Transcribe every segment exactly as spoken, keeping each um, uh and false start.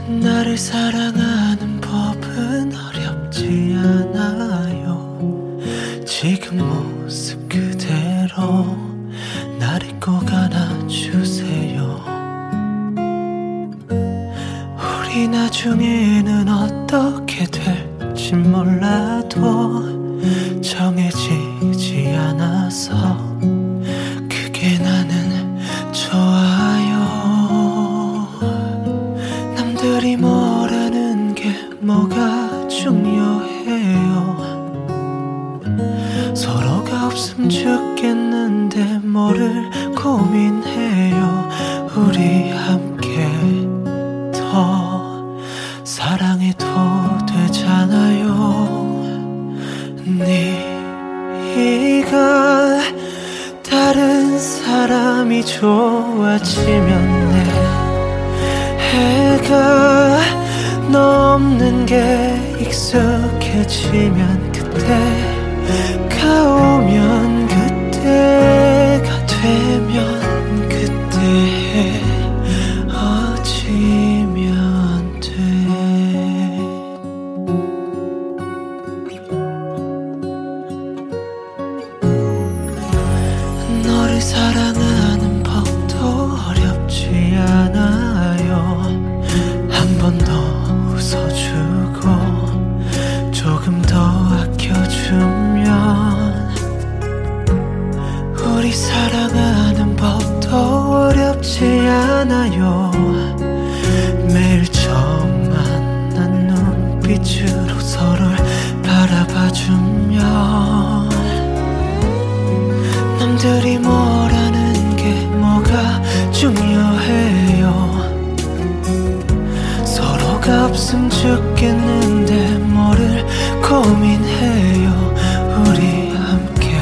나를 사랑하는 법은 어렵지 않아요. 지금 모습 그대로 날 잊고 안아주세요. 우리 나중에는 어떻게 될지 몰라도 정해지지 않아서 그게 나는 좋아요. 남들이 뭐라는 게 뭐가 중요해요. 서로가 없음 죽겠는데 뭐를 고민해요. 우리 함께 더 사랑해도 되잖아요. 네가 다른 사람이 좋아지면 내 해가 너 없는 게 익숙해지면 그때가 오면 그때가 되면 그때 어지면 돼. 너를 사랑하는 법도 어렵지 않아요. 한 번 더 웃어주고 조금 더 아껴주면 우리 사랑하는 법도 어렵지 않아요. 매일 처음 만난 눈빛으로 서로를 바라봐주면 남들이 뭐라는 게 뭐가 중요해요. 서로가 없음 죽겠는데 뭐를 고민해요. 우리 함께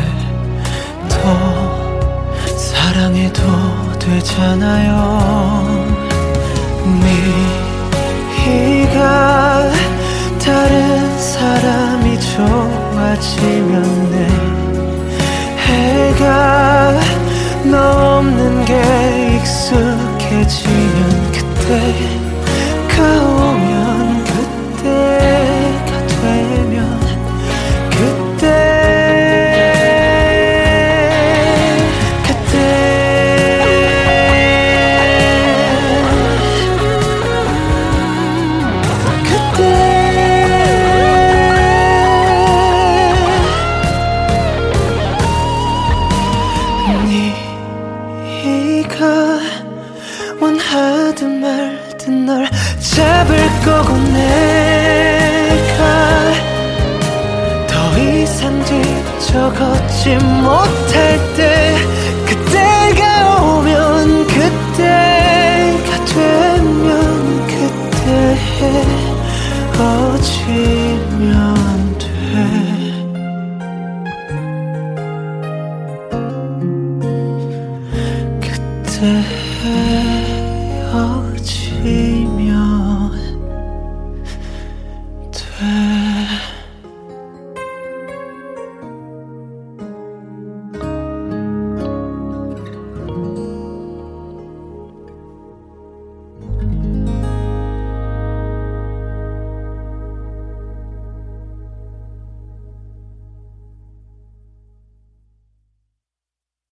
더 사랑해도 되잖아요. 네가 다른 사람이 좋아지면 내 해가 너 없는 게 익숙해지면 그때가 오면 그때가 되면 그때 원하든 말든 널 잡을 거고 내가 더 이상 뒤져 걷지 못할 때 그때가 오면 그때가 되면 그때 어지